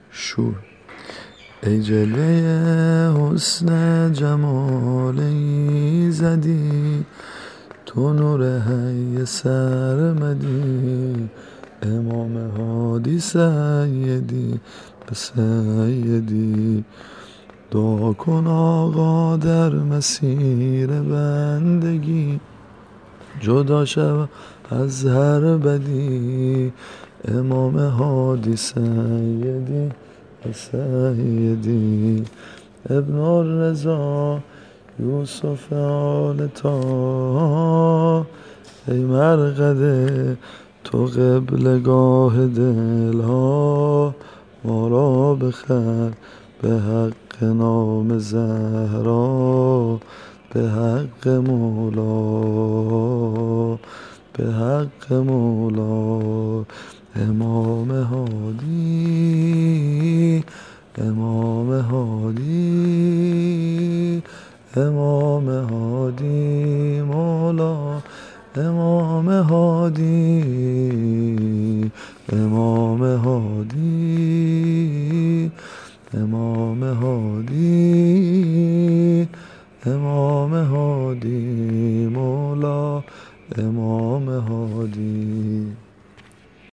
شور. ای جلوه حسن جمال ایزدی، تو نور حی سرمدی، امام هادی سیدی به سیدی. دعا کن آقا در مسیر بندگی، جدا شو از هر بدی، امام هادی سیدی و سیدی. ابن الرضا یوسف آل طه، ای مرقد تو قبلگاه دلها، ما را بخر به حق نام زهرا، به حق مولا، به حق مولا. امام هادی، امام هادی، امام هادی مولا، امام هادی، امام هادی، امام هادی، امام هادی مولا، امام هادی.